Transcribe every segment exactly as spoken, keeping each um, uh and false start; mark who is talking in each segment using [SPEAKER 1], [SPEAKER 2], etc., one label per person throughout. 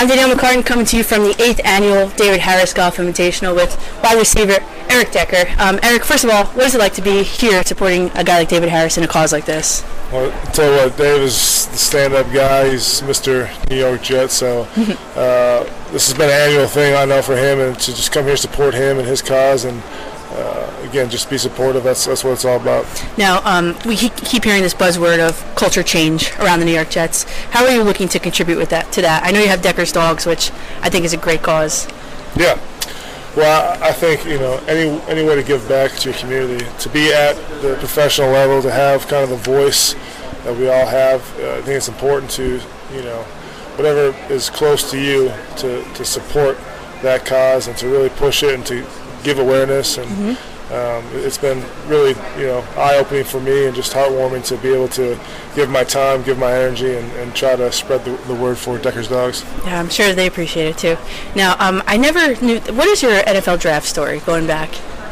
[SPEAKER 1] I'm Danielle McCartan coming to you from the eighth Annual David Harris Golf Invitational with wide receiver Eric Decker. Um, Eric, first of all, what is it like to be here supporting a guy like David Harris in a cause like this?
[SPEAKER 2] Well, I'll tell you what, Dave is the stand-up guy. He's Mister New York Jet, so uh, this has been an annual thing, I know, for him, and to just come here and support him and his cause, and uh, again, just be supportive. That's that's what it's all about.
[SPEAKER 1] Now, um, we keep hearing this buzzword of culture change around the New York Jets. How are you looking to contribute with that to that? I know you have Decker's Dogs, which I think is a great cause.
[SPEAKER 2] Yeah. Well, I think, you know, any any way to give back to your community, to be at the professional level, to have kind of the voice that we all have, uh, I think it's important to, you know, whatever is close to you, to, to support that cause and to really push it and to give awareness. And mm-hmm. um, it's been really, you know, eye-opening for me and just heartwarming to be able to give my time, give my energy, and, and try to spread the, the word for Decker's Dogs.
[SPEAKER 1] Yeah, I'm sure they appreciate it too. Now, um, I never knew, what is your N F L draft story going back?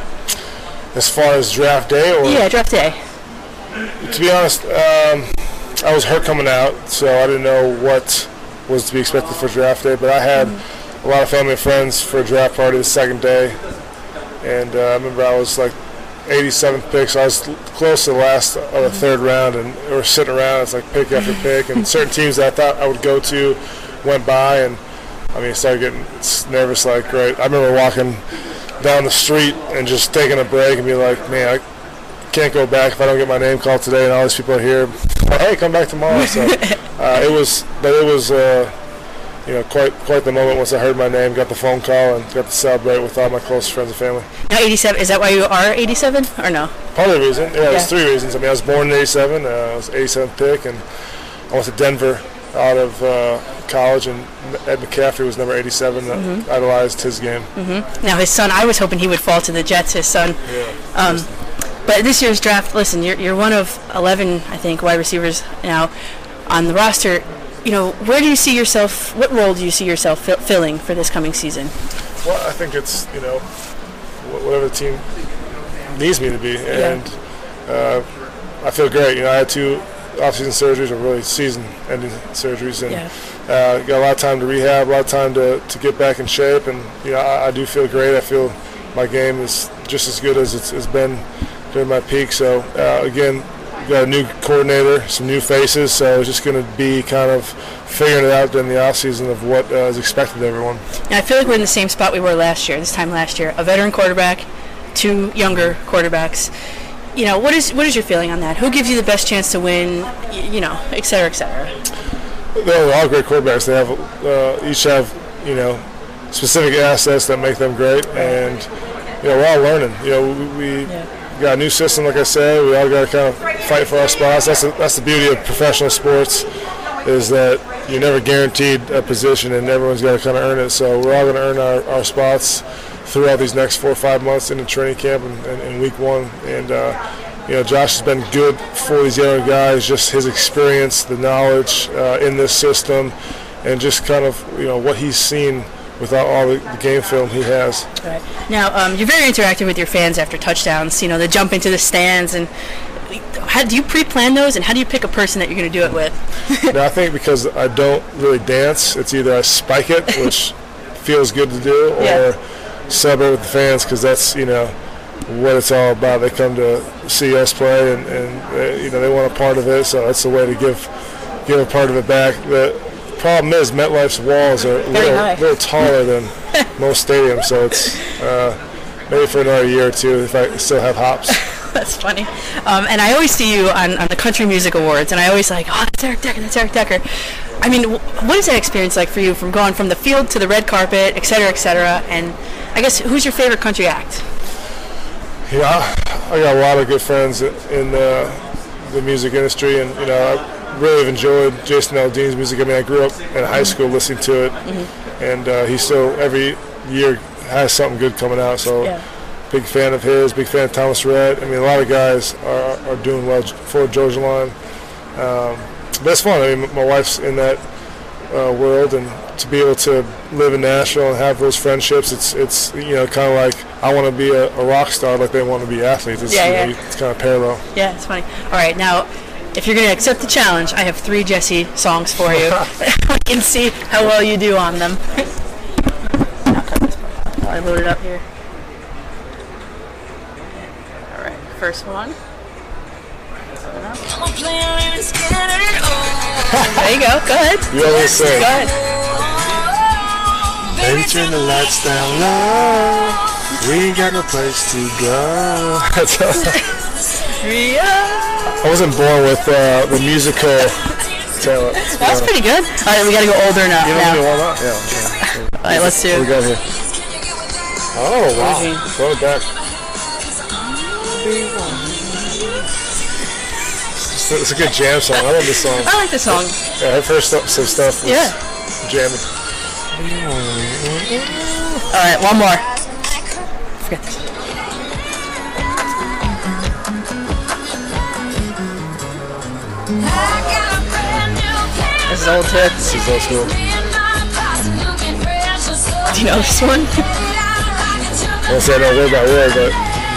[SPEAKER 2] As far as draft day? Or
[SPEAKER 1] yeah, draft day.
[SPEAKER 2] To be honest, um, I was hurt coming out, so I didn't know what was to be expected for draft day, but I had mm-hmm. a lot of family and friends for a draft party the second day, and uh, I remember I was like eighty-seventh pick, so I was close to the last of the mm-hmm. third round, and we were sitting around, it's like pick after pick, and certain teams that I thought I would go to went by, and I mean, I started getting nervous, like, right, I remember walking down the street and just taking a break and be like, man, I can't go back if I don't get my name called today, and all these people are here. Hey, come back tomorrow. So uh, it was, but it was, uh, you know, quite quite the moment once I heard my name, got the phone call, and got to celebrate with all my close friends and family.
[SPEAKER 1] Now, eighty-seven, is that why you are eighty-seven, or no?
[SPEAKER 2] Part of the reason, yeah,
[SPEAKER 1] yeah.
[SPEAKER 2] There's three reasons. I mean, I was born in eighty-seven. Uh, I was eighty-seventh pick, and I went to Denver out of uh, college, and Ed McCaffrey was number eighty-seven. Mm-hmm. I idolized his game.
[SPEAKER 1] Mm-hmm. Now, his son, I was hoping he would fall to the Jets, his son.
[SPEAKER 2] Yeah.
[SPEAKER 1] Um, But this year's draft, listen, you're you're one of eleven, I think, wide receivers now on the roster. You know, where do you see yourself? What role do you see yourself fill, filling for this coming season?
[SPEAKER 2] Well, I think it's, you know, whatever the team needs me to be, and yeah. uh, I feel great. You know, I had two off-season surgeries, or really season-ending surgeries, and
[SPEAKER 1] yeah.
[SPEAKER 2] uh, got a lot of time to rehab, a lot of time to, to get back in shape, and you know, I, I do feel great. I feel my game is just as good as it's, it's been during my peak. So uh, again, got a new coordinator, some new faces, so it's just going to be kind of figuring it out during the off season of what uh, is expected of everyone.
[SPEAKER 1] Now, I feel like we're in the same spot we were last year, this time last year. A veteran quarterback, two younger quarterbacks. You know, what is what is your feeling on that? Who gives you the best chance to win, you know, et cetera, et cetera?
[SPEAKER 2] They're all great quarterbacks. They have uh, each have, you know, specific assets that make them great, and you know, we're all learning. You know, we, we yeah. got a new system, like I said. We all got to kind of fight for our spots. That's the, that's the beauty of professional sports, is that you're never guaranteed a position, and everyone's got to kind of earn it. So we're all going to earn our, our spots throughout these next four or five months in the training camp and, and, and week one. And uh, you know, Josh has been good for these younger guys. Just his experience, the knowledge uh, in this system, and just kind of, you know, what he's seen without all the, the game film he has.
[SPEAKER 1] Right. Now, um, you're very interactive with your fans after touchdowns. You know, they jump into the stands, and how do you pre-plan those, and how do you pick a person that you're going to do it with?
[SPEAKER 2] Now, I think because I don't really dance, it's either I spike it, which feels good to do, or yeah. celebrate with the fans, because that's, you know, what it's all about. They come to see us play, and, and they, you know, they want a part of it, so that's the way to give give a part of it back. The problem is MetLife's walls are a little, little taller than most stadiums, so it's uh, maybe for another year or two if I still have hops.
[SPEAKER 1] That's funny. Um, and I always see you on, on the Country Music Awards, and I always like, oh, that's Eric Decker, that's Eric Decker. I mean, what is that experience like for you, from going from the field to the red carpet, et cetera, et cetera? And I guess, who's your favorite country act?
[SPEAKER 2] Yeah, I got a lot of good friends in uh, the music industry, and you know, I really have enjoyed Jason Aldean's music. I mean, I grew up in high school listening to it, mm-hmm. and uh, he still every year has something good coming out. So, yeah. Big fan of his. Big fan of Thomas Rhett. I mean, a lot of guys are, are doing well for Georgia Line. Um, but it's fun. I mean, my wife's in that uh, world, and to be able to live in Nashville and have those friendships, it's it's you know, kind of like I want to be a, a rock star like they want to be athletes. It's,
[SPEAKER 1] yeah,
[SPEAKER 2] you
[SPEAKER 1] yeah.
[SPEAKER 2] know, it's kind of parallel.
[SPEAKER 1] Yeah, it's funny. All right, now if you're going to accept the challenge, I have three Jesse songs for you. I can see how well you do on them. I'll cut this part out while I load it up here. All right, first one. There you go. Go ahead.
[SPEAKER 2] You always say.
[SPEAKER 1] Go ahead.
[SPEAKER 2] Baby, turn the lights down low. We ain't got no place to go. I wasn't born with uh, the musical talent.
[SPEAKER 1] That's pretty good. All right, we gotta go older now.
[SPEAKER 2] You
[SPEAKER 1] now.
[SPEAKER 2] want me to warm up? Yeah. yeah.
[SPEAKER 1] All right, let's do.
[SPEAKER 2] What we got here? Oh wow! Throw it back. It's a, it's a good jam song. I love this song.
[SPEAKER 1] I like this song.
[SPEAKER 2] Yeah, her first stuff, some stuff was
[SPEAKER 1] Yeah.
[SPEAKER 2] jamming.
[SPEAKER 1] All right, one more. Forget this. This is old too.
[SPEAKER 2] This is old school.
[SPEAKER 1] Do you know this one?
[SPEAKER 2] I won't say I know word by word, but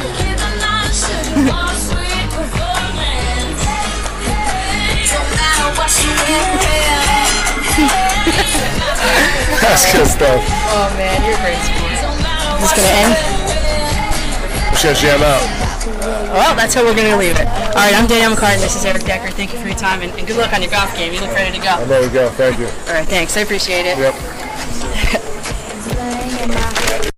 [SPEAKER 2] that's good stuff.
[SPEAKER 1] Oh man, you're a great sport. Is this gonna end?
[SPEAKER 2] We're just gonna jam out.
[SPEAKER 1] Well, that's how we're gonna leave it. All right, I'm Danielle McCartan. This is Eric Decker. Thank you for your time and, and good luck on your golf game. You look ready to go.
[SPEAKER 2] I'm ready to go. Thank you.
[SPEAKER 1] All right, thanks. I appreciate it.
[SPEAKER 2] Yep.